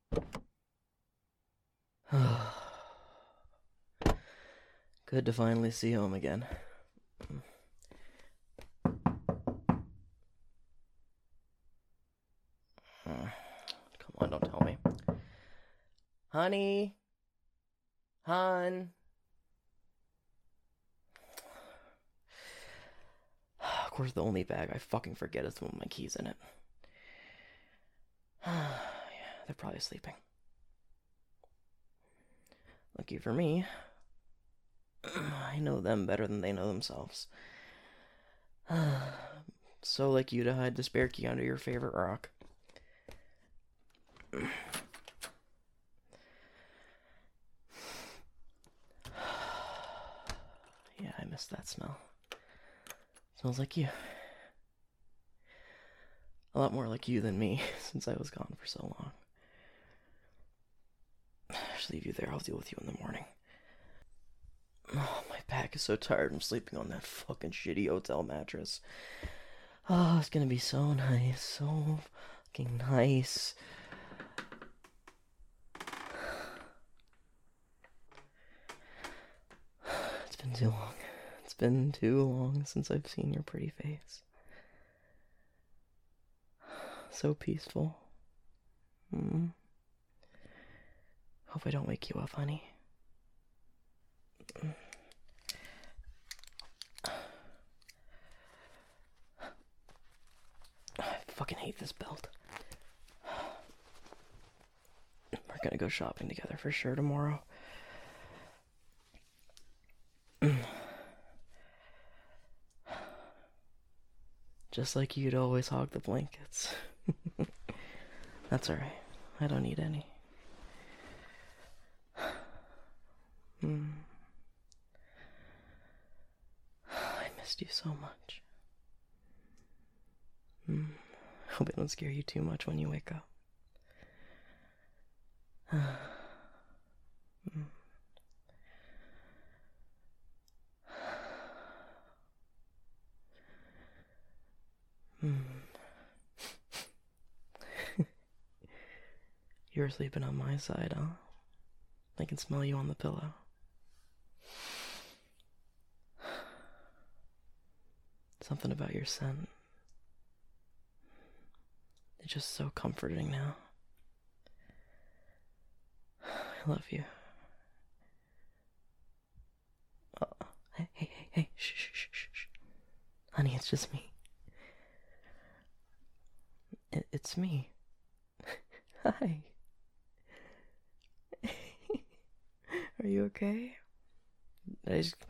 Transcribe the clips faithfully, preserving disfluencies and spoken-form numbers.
Good to finally see home again. Come on, don't tell me. Honey? Hon? Of course, the only bag I fucking forget is the one with my keys in it. Yeah, they're probably sleeping. Lucky for me, I know them better than they know themselves. So like you to hide the spare key under your favorite rock. Yeah, I miss that smell. Smells like you. A lot more like you than me, since I was gone for so long. Just leave you there, I'll deal with you in the morning. Oh, my back is so tired from sleeping on that fucking shitty hotel mattress. Oh, it's gonna be so nice, so fucking nice. It's been too long. It's been too long since I've seen your pretty face. So peaceful. Mm. Hope I don't wake you up, honey. I fucking hate this belt. We're gonna go shopping together for sure tomorrow. Just like you'd always hog the blankets. That's alright. I don't need any. Mm. I missed you so much. Mm. Hope I don't scare you too much when you wake up. Mm. Mm. You're sleeping on my side, huh? I can smell you on the pillow. Something about your scent. It's just so comforting now. I love you. Oh, hey, hey, hey, hey, shh, shh, shh, shh, shh. Honey, it's just me. It, it's me. Hi. Are you okay? I just...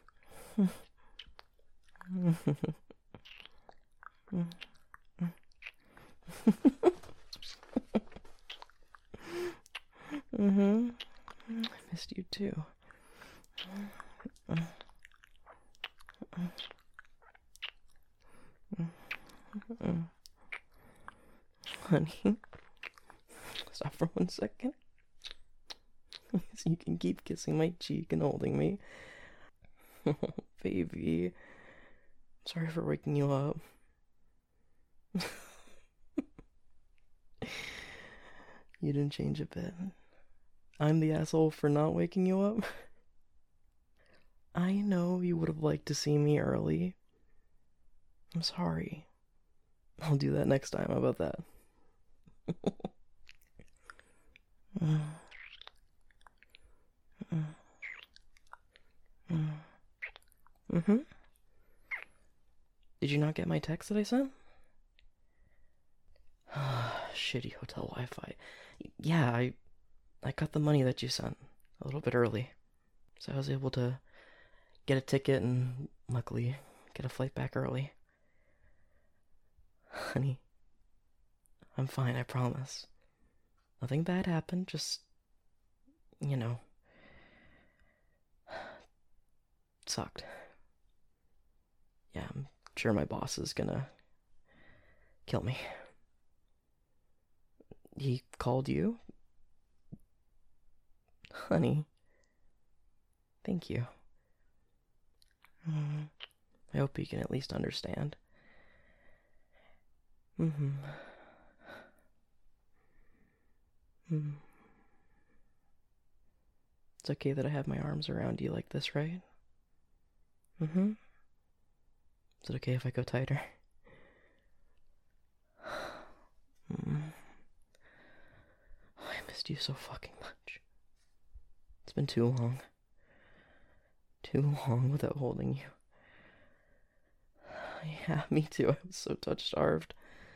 Mm-hmm. I missed you too. Honey, stop for one second. So you can keep kissing my cheek and holding me. Oh, baby. Sorry for waking you up. You didn't change a bit. I'm the asshole for not waking you up. I know you would have liked to see me early. I'm sorry. I'll do that next time. How about that? Mm-hmm. Did you not get my text that I sent? Shitty hotel Wi-Fi. Yeah, I I got the money that you sent a little bit early. So I was able to get a ticket and luckily get a flight back early. Honey, I'm fine, I promise. Nothing bad happened, just, you know, sucked. Yeah, I'm sure my boss is gonna kill me. He called you? Honey, thank you. Mm, I hope he can at least understand. Mm-hmm. Hmm. It's okay that I have my arms around you like this, right? Mm-hmm. Is it okay if I go tighter? Mm. I missed you so fucking much. It's been too long. Too long without holding you. Yeah, me too. I was so touch-starved.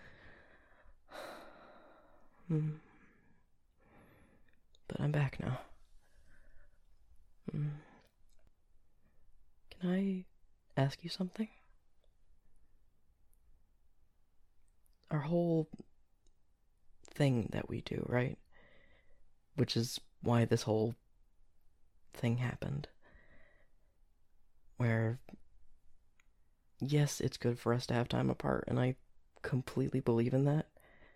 Mm. But I'm back now. Mm. Can I ask you something? Our whole thing that we do, right? Which is why this whole thing happened. Where, yes, it's good for us to have time apart, and I completely believe in that.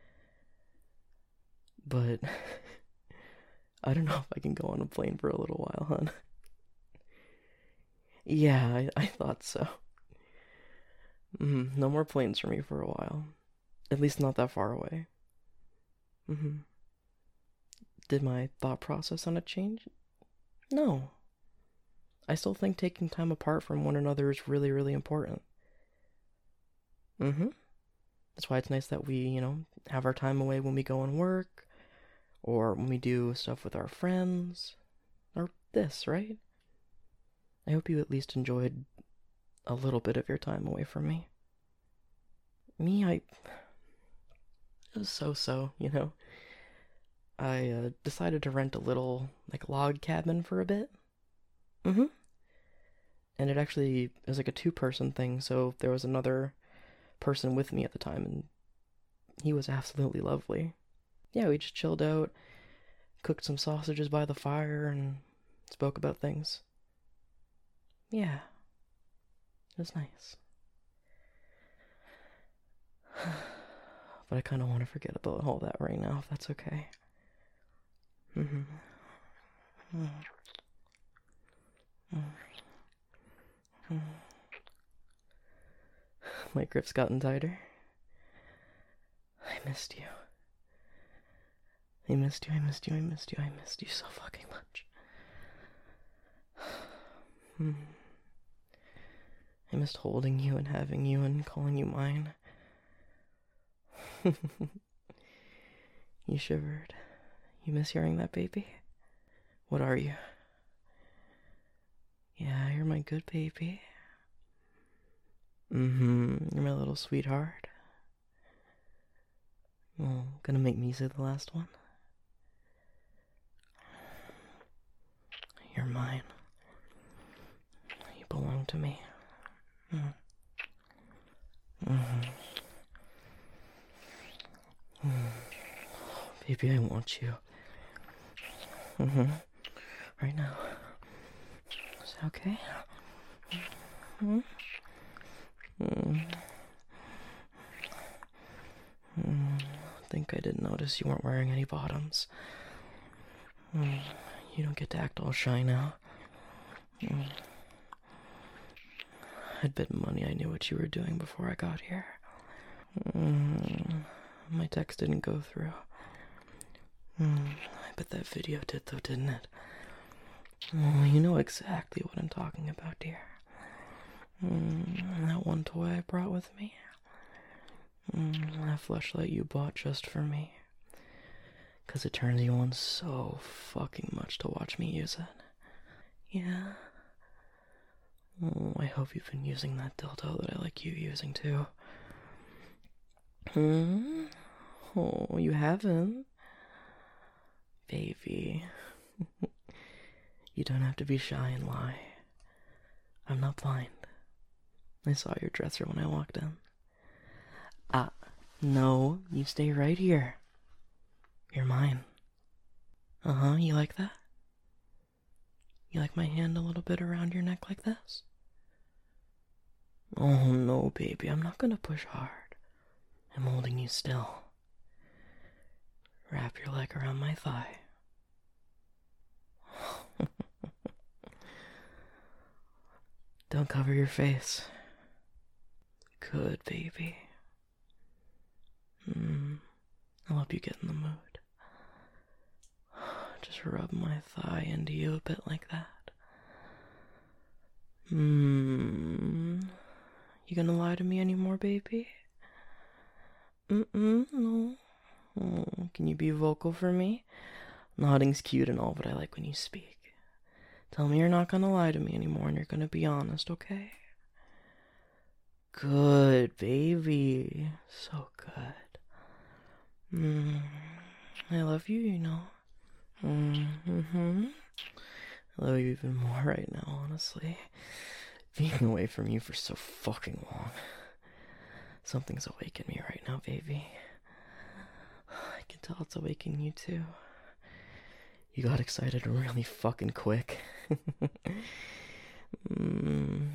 But I don't know if I can go on a plane for a little while, hon. Yeah, I, I thought so. Mm, no more planes for me for a while. At least not that far away. Mm-hmm. Did my thought process on it change? No. I still think taking time apart from one another is really, really important. Mm-hmm. That's why it's nice that we, you know, have our time away when we go and work, or when we do stuff with our friends, or this, right? I hope you at least enjoyed a little bit of your time away from me. Me, I... It was so-so, you know? I uh, decided to rent a little, like, log cabin for a bit. Mm-hmm. And it actually is like a two-person thing, so there was another person with me at the time, and he was absolutely lovely. Yeah, we just chilled out, cooked some sausages by the fire, and spoke about things. Yeah, it was nice. But I kind of want to forget about all that right now, if that's okay. Mm-hmm. Mm-hmm. My grip's gotten tighter. I missed you. I missed you, I missed you, I missed you, I missed you so fucking much. Hmm. I missed holding you and having you and calling you mine. You shivered. You miss hearing that, baby? What are you? Yeah, you're my good baby. Mm-hmm. You're my little sweetheart. Well, gonna make me say the last one? You're mine. You belong to me. Mm. Mm-hmm. Mm. Baby, I want you. Mm-hmm. Right now. Is that okay? Mm-hmm. Mm. Mm. I think I did notice you weren't wearing any bottoms. Mm. You don't get to act all shy now. Mm. I'd bet money I knew what you were doing before I got here. Mm. My text didn't go through. Mm. I bet that video did though, didn't it? Oh, you know exactly what I'm talking about, dear. Mm. That one toy I brought with me. Mm. That fleshlight you bought just for me. 'Cause it turns you on so fucking much to watch me use it. Yeah. Oh, I hope you've been using that dildo that I like you using too. Hmm? Oh, you haven't? Baby. You don't have to be shy and lie. I'm not blind. I saw your dresser when I walked in. Ah, no, you stay right here. You're mine. Uh-huh, you like that? You like my hand a little bit around your neck like this? Oh no, baby, I'm not gonna push hard. I'm holding you still. Wrap your leg around my thigh. Don't cover your face. Good, baby. Hmm. I'll help you get in the mood. to rub my thigh into you a bit like that. Hmm. You gonna lie to me anymore, baby? Mm-mm, no. Oh, can you be vocal for me? Nodding's cute and all, but I like when you speak. Tell me you're not gonna lie to me anymore and you're gonna be honest, okay? Good, baby. So good. Mm, I love you, you know. Mm-hmm. I love you even more right now, honestly. Being away from you for so fucking long. Something's awakened me right now, baby. I can tell it's awakening you too. You got excited really fucking quick. mm.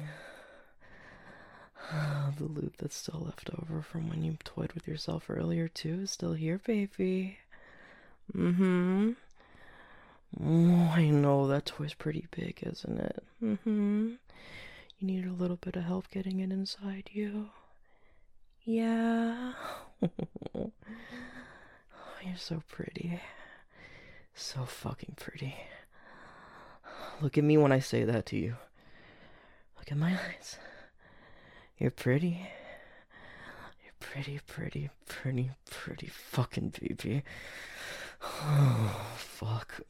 The loop that's still left over from when you toyed with yourself earlier too is still here, baby. Mm-hmm. Oh, I know, that toy's pretty big, isn't it? Mm-hmm. You need a little bit of help getting it inside you. Yeah. Oh, you're so pretty. So fucking pretty. Look at me when I say that to you. Look at my eyes. You're pretty. You're pretty, pretty, pretty, pretty fucking baby. Oh, fuck.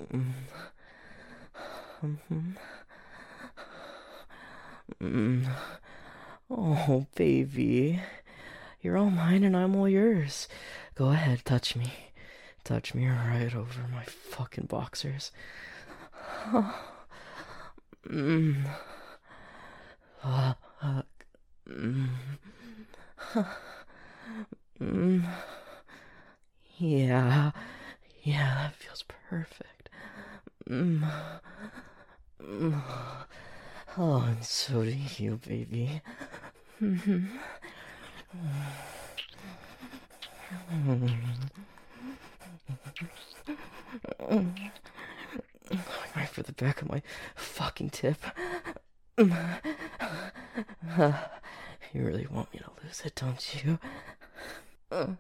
Mm-hmm. Mm. Oh, baby. You're all mine and I'm all yours. Go ahead, touch me. Touch me right over my fucking boxers. mm. Uh, uh, mm. mm. Yeah, yeah, that feels perfect. Mm. Mm. Oh, and so do you, baby. Mm-hmm. Right for the back of my fucking tip. You really want me to lose it, don't you? I'm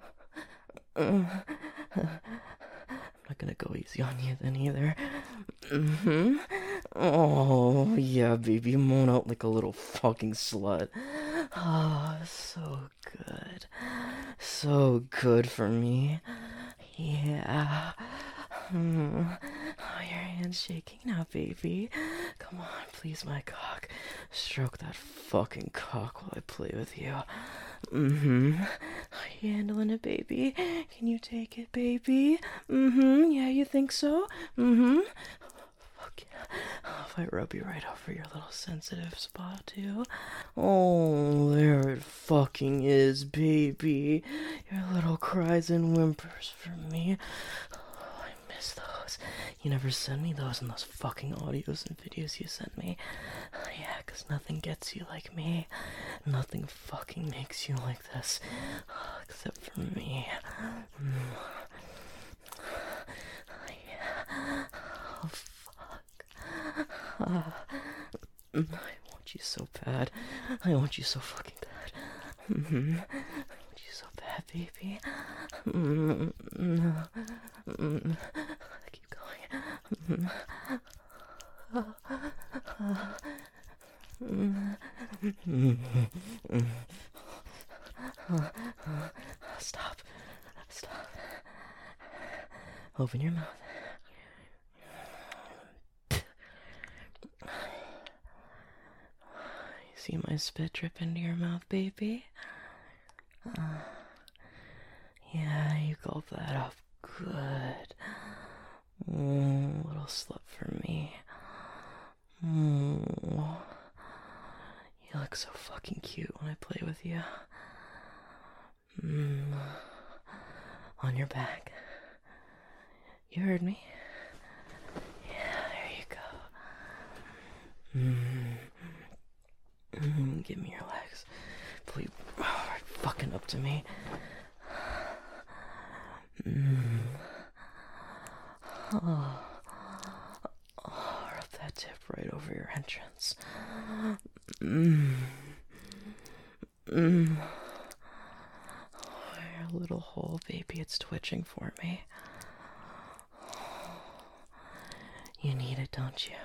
not gonna go easy on you then either. Mm-hmm. Oh, yeah, baby, moan out like a little fucking slut. Oh, so good. So good for me. Yeah. Mm. Oh, your hand's shaking now, baby. Come on, please, my cock. Stroke that fucking cock while I play with you. Mm-hmm. Are you handling it, baby? Can you take it, baby? Mm-hmm. Yeah, you think so? Mm-hmm. Fuck yeah. Oh, if I rub you right over your little sensitive spot, too. Oh, there it fucking is, baby. Your little cries and whimpers for me. Oh, I miss those. You never send me those in those fucking audios and videos you sent me. Yeah, 'cause nothing gets you like me. Nothing fucking makes you like this. Except for me. Mm. Yeah. Oh, fuck. Uh, I want you so bad. I want you so fucking bad. Mm-hmm. I want you so bad, baby. Mm-hmm. Mm-hmm. Keep going. Mm-hmm. Stop. Stop. Open your mouth. See my spit drip into your mouth, baby? Uh, yeah, you gulp that up good. Mm, little slut for me. Mm. You look so fucking cute when I play with you. Mm. On your back. You heard me? Yeah, there you go. Mm. Mm, give me your legs. Please. Oh, right fucking up to me. Mm. Oh. Oh, rub that tip right over your entrance. Mm. Mm. Oh, your little hole, baby. It's twitching for me. You need it, don't you?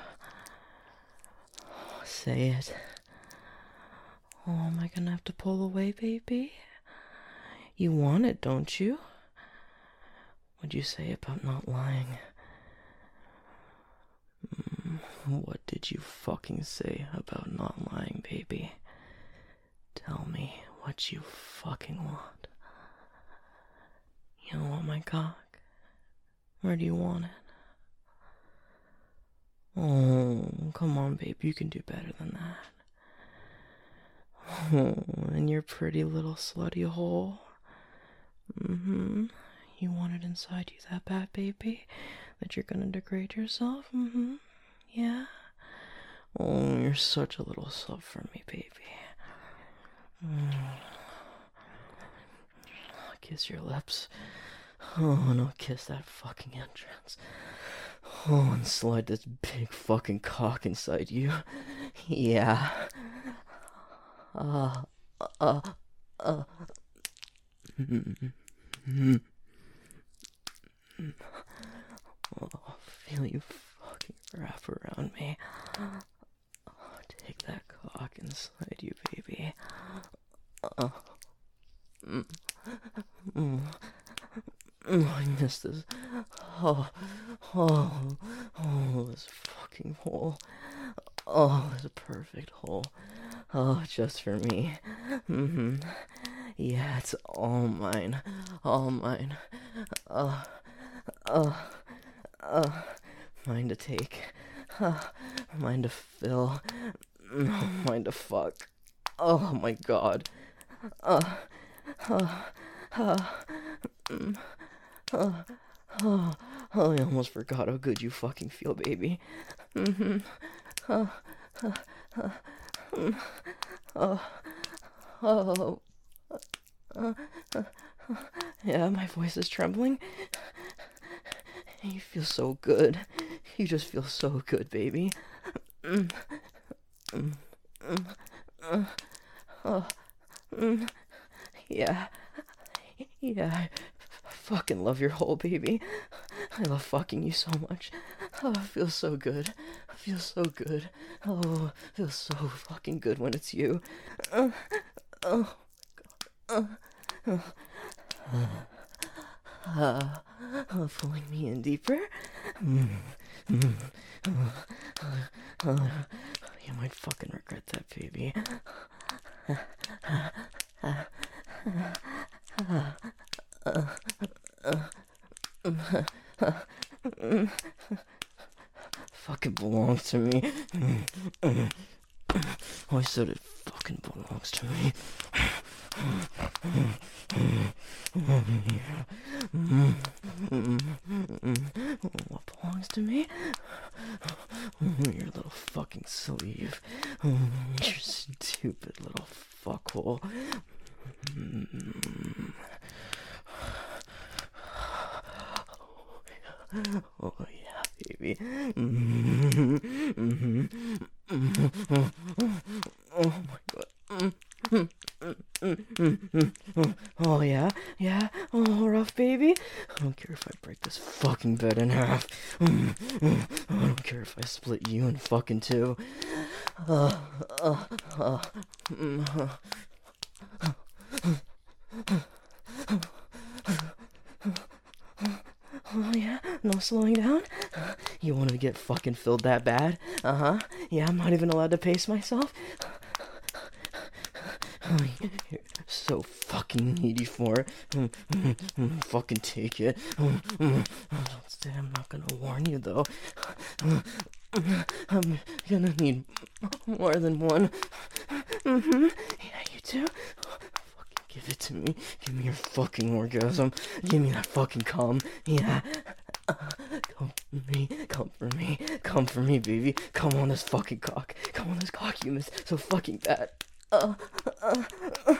Say it. Oh, am I gonna have to pull away, baby? You want it, don't you? What'd you say about not lying? Mm, what did you fucking say about not lying, baby? Tell me what you fucking want. You want my cock? Where do you want it? Oh, come on, babe, you can do better than that. Oh, in your pretty little slutty hole. Mm-hmm. You want it inside you that bad, baby? That you're gonna degrade yourself? Mm-hmm. Yeah? Oh, you're such a little slut for me, baby. Mm. I'll kiss your lips. Oh, and I'll kiss that fucking entrance. Oh, and slide this big fucking cock inside you. Yeah. Uh, uh, uh. Mm-hmm. Oh, feel you fucking wrap around me. Oh, take that cock inside you, baby. Uh, mm, mm, mm, I miss this. Oh, oh, oh, this fucking hole. Oh, this perfect hole. Oh, just for me. Mm-hmm. Yeah, it's all mine. All mine. Uh, uh, uh, mine to take. Uh, mine to fill. Mine to fuck. Oh my god. Uh, uh, uh, mm, uh, uh, oh, I almost forgot how good you fucking feel, baby. Mm-hmm. Uh, uh, uh, mm, oh, oh, uh, uh, uh, yeah, my voice is trembling. You feel so good. You just feel so good, baby. Mm, mm, mm, uh, oh, mm, yeah, yeah, I fucking love your hole, baby. I love fucking you so much. Oh, it feels so good. It feels so good. Oh, it feels so fucking good when it's you. Uh, oh, uh, uh, uh, uh, pulling me in deeper. Mm, mm, uh, uh, uh, you might fucking regret that, baby. Fucking belongs to me. I said it fucking belongs to me. What belongs to me? Your little fucking sleeve. Your stupid little fuckhole. Oh yeah, baby. Mm-hmm. Mm-hmm. Mm-hmm. Oh my god. Mm-hmm. Oh yeah, yeah. Oh, rough, baby. I don't care if I break this fucking bed in half. Mm-hmm. I don't care if I split you in fucking two. Uh, uh, uh, mm, uh. Oh yeah, no slowing down? You wanted to get fucking filled that bad? Uh-huh. Yeah, I'm not even allowed to pace myself? You're so fucking needy for it. Fucking take it. Don't say I'm not gonna warn you though. I'm gonna need more than one. Mm-hmm. Yeah, you too? Give it to me. Give me your fucking orgasm. Give me that fucking cum. Yeah. Uh, come for me. Come for me. Come for me, baby. Come on this fucking cock. Come on this cock you miss so fucking bad. Uh, uh, uh,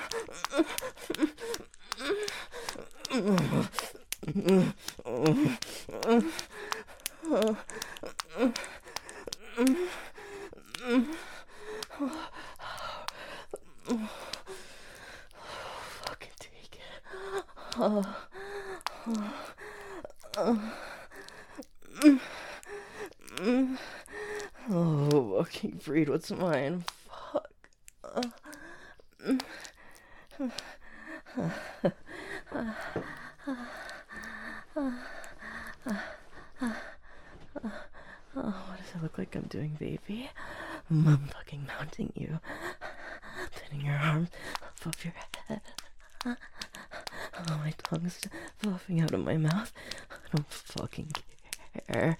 fucking take it. Uh, uh, uh, fucking breed what's mine. Fuck. Uh, mm. Oh, what does it look like I'm doing, baby? I'm fucking mounting you. Putting your arms above your head. Oh, my tongue's fluffing out of my mouth. I don't fucking care.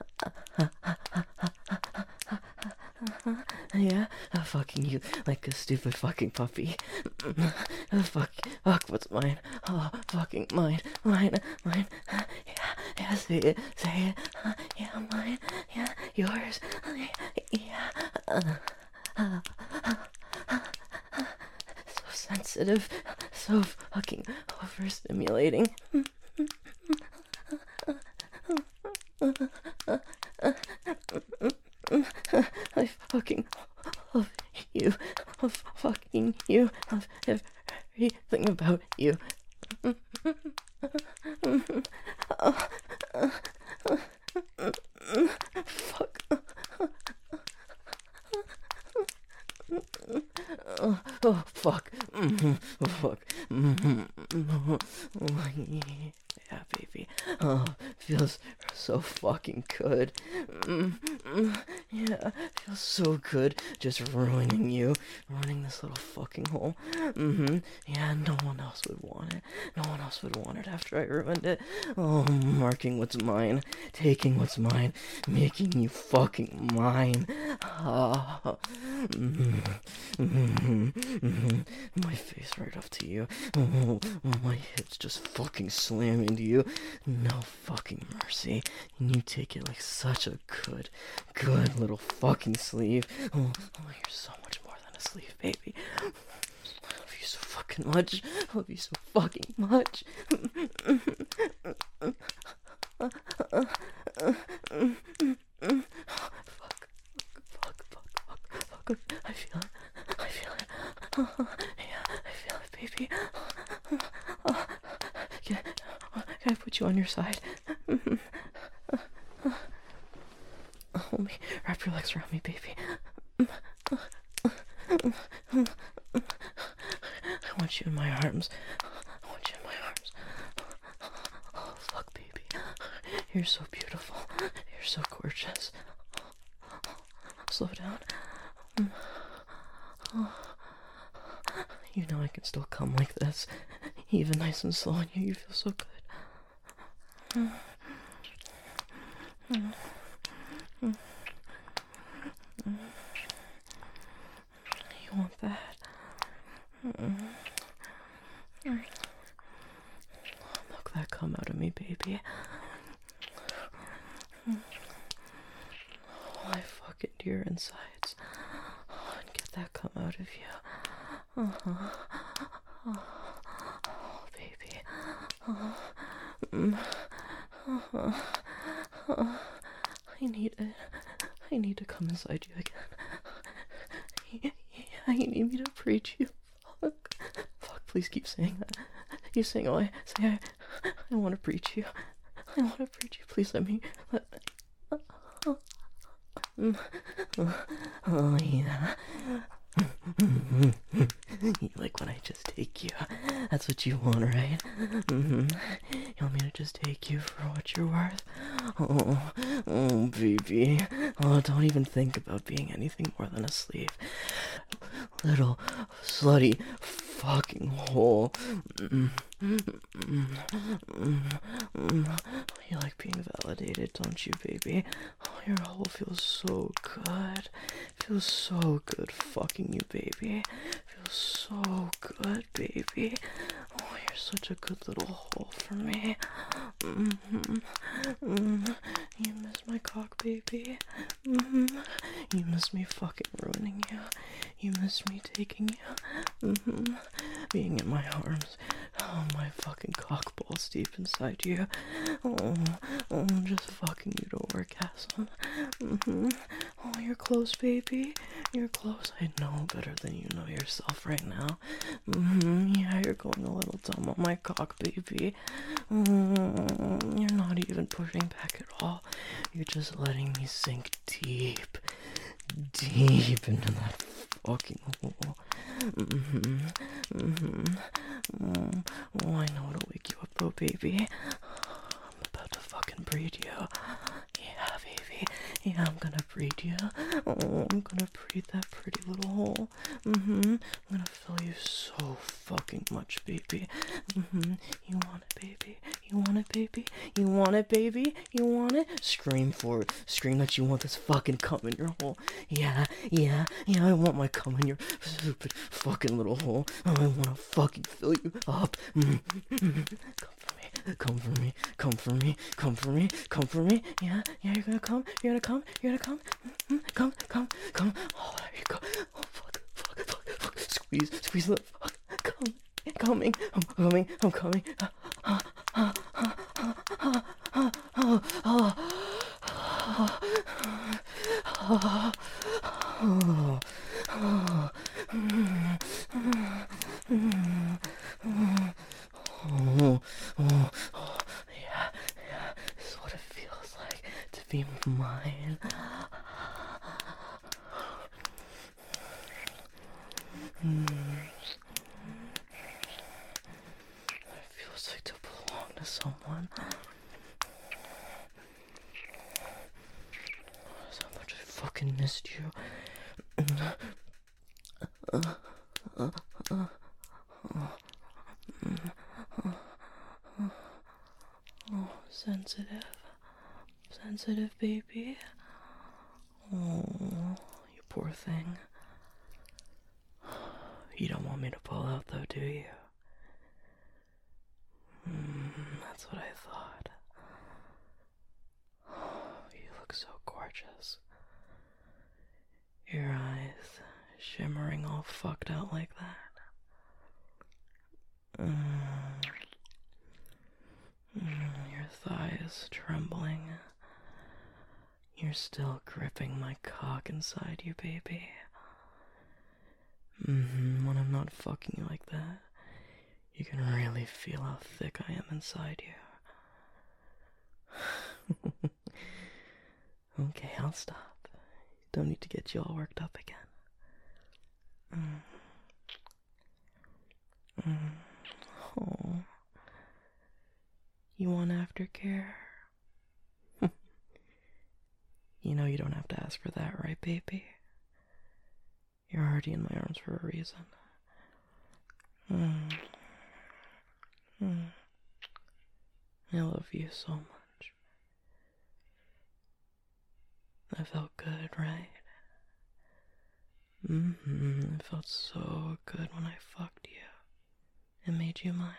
Yeah, I'm fucking you like a stupid fucking puppy. Fuck, fuck, what's mine? Oh, fucking mine, mine, mine. Yeah, yeah, say it, say it. Yeah, mine, yeah, yours. Yeah. So sensitive, so fucking overstimulating. I fucking love you. Love fucking you. Love everything about you. Fuck. Oh, oh fuck. Mm-hmm. Oh, fuck. Mm-hmm. Oh, yeah, baby. Oh, feels so fucking good. Mm-hmm. Yeah, feels so good just ruining you. Ruining this little fucking hole. Mm-hmm. Yeah, no one else would want it. No one else would want it after I ruined it. Oh, marking what's mine. Taking what's mine. Making you fucking mine. Oh. Mm-hmm. Mm-hmm. Mm-hmm. My face right up to you. Oh, my hips just fucking slam into you. No fucking mercy. And you take it like such a good, good little fucking sleeve. Oh, oh, you're so much more than a sleeve, baby. I love you so fucking much. I love you so fucking much. Fuck, fuck, fuck, fuck, fuck. I feel it. I feel it. Yeah, I feel it, baby. Can, can I put you on your side? Hold me. Wrap your legs around me, baby. I want you in my arms. I want you in my arms. Oh, fuck, baby. You're so beautiful. You're so gorgeous. Slow down. You know I can still come like this. Even nice and slow on you. You feel so good. You want that? Milk that cum out of me, baby. Oh, I fuck into your insides. Oh, and get that cum out of you. Uh-huh. Oh, oh, baby. Oh. Mm. Uh-huh. Oh. I need it. I need to come inside you again. I need me to preach you. Fuck. Fuck, please keep saying that. You saying, oh, I say I, I want to preach you. I want to preach you. Please let me. Let me. Oh, oh. Oh yeah. You like when I just take you. That's what you want, right? Mm-hmm. You want me to just take you for what you're worth? Oh, oh, baby. Oh, don't even think about being anything more than a slave. Little slutty fucking hole. Mm, mm, mm, mm, mm. You like being validated, don't you, baby? Oh, your hole feels so good. Feels so good fucking you, baby. Feels so good, baby. Oh, you're such a good little hole for me. Mm-hmm. Mm-hmm. You miss my cock, baby. Mm-hmm. You miss me fucking ruining you. You miss me taking you. Mm-hmm. Being in my arms. Oh, my fucking cock balls deep inside you. Oh, oh, just fucking you to orgasm. Mm-hmm. Oh, you're close, baby. You're close. I know better than you know yourself right now. Mm-hmm. Yeah, you're going a little dumb on my cock, baby. Mm, you're not even pushing back at all. You're just letting me sink deep, deep into that fucking hole. Mm-hmm. Mm-hmm. Mm. Oh, I know it'll wake you up though, baby. I'm about to fucking breed you. Yeah, baby. Yeah, I'm gonna breed you. Oh, I'm gonna breed that pretty little hole. Mm-hmm. I'm gonna fill you so fucking much, baby. Mm-hmm. You want it, baby? You want it, baby? You want it, baby? You want it? Scream for it. Scream that you want this fucking cum in your hole. Yeah, yeah, yeah, I want my cum in your stupid fucking little hole. Oh, I wanna fucking fill you up. Mm-hmm. Come for me. Come for me, come for me, come for me, yeah, yeah, you're gonna come, you're gonna come, you're gonna come, mm-hmm. come, come, come, oh, there you go, oh, fuck, fuck, fuck, fuck, squeeze, squeeze the fuck, come, coming, I'm coming, I'm coming, ah, ah, ah, ah, ah, ah, ah, ah, ah, ah, ah, ah, oh, oh, oh, yeah, yeah, this is what it feels like to be mine. Mm. It feels like to belong to someone. So much I fucking missed you. Uh, uh, uh, uh, oh, sensitive. Sensitive baby. Oh, you poor thing. You don't want me to pull out though, do you? Mm, that's what I thought. You look so gorgeous. Your eyes shimmering all fucked out like that. Mm. Mm, your thighs trembling. You're still gripping my cock inside you, baby. Mm-hmm, when I'm not fucking you like that, you can really feel how thick I am inside you. Okay, I'll stop. Don't need to get you all worked up again. Mm. Mm. Oh. You want aftercare? You know you don't have to ask for that, right, baby? You're already in my arms for a reason. Mm. Mm. I love you so much. That felt good, right? Mm-hmm. It felt so good when I fucked you and made you mine.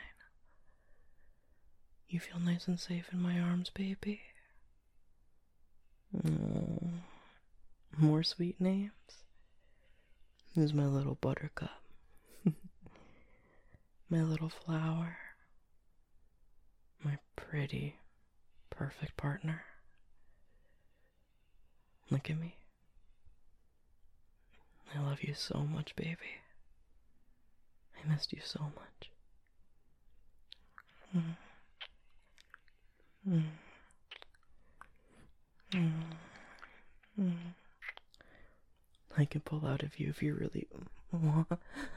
You feel nice and safe in my arms, baby? Oh, more sweet names? Who's my little buttercup? My little flower? My pretty, perfect partner? Look at me. I love you so much, baby. I missed you so much. Mm. Mm. Mm. Mm. I can pull out of you if you really want.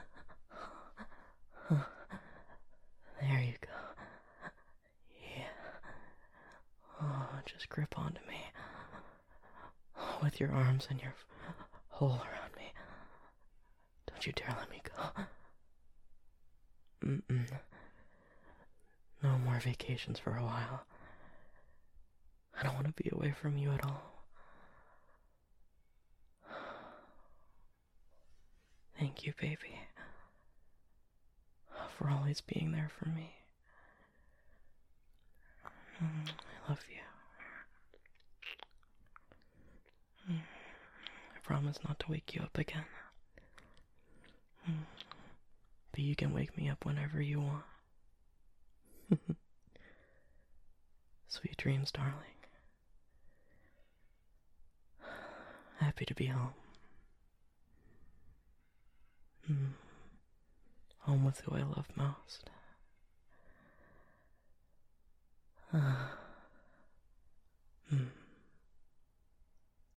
There you go. Yeah. Oh, just grip onto me. With your arms and your hole around me. Don't you dare let me go. Mm-mm. No more vacations for a while. I don't want to be away from you at all. Thank you, baby, for always being there for me. Mm, I love you. Mm, I promise not to wake you up again. Mm, but you can wake me up whenever you want. Sweet dreams, darling. Happy to be home. Mm. Home with who I love most. Uh. Mm.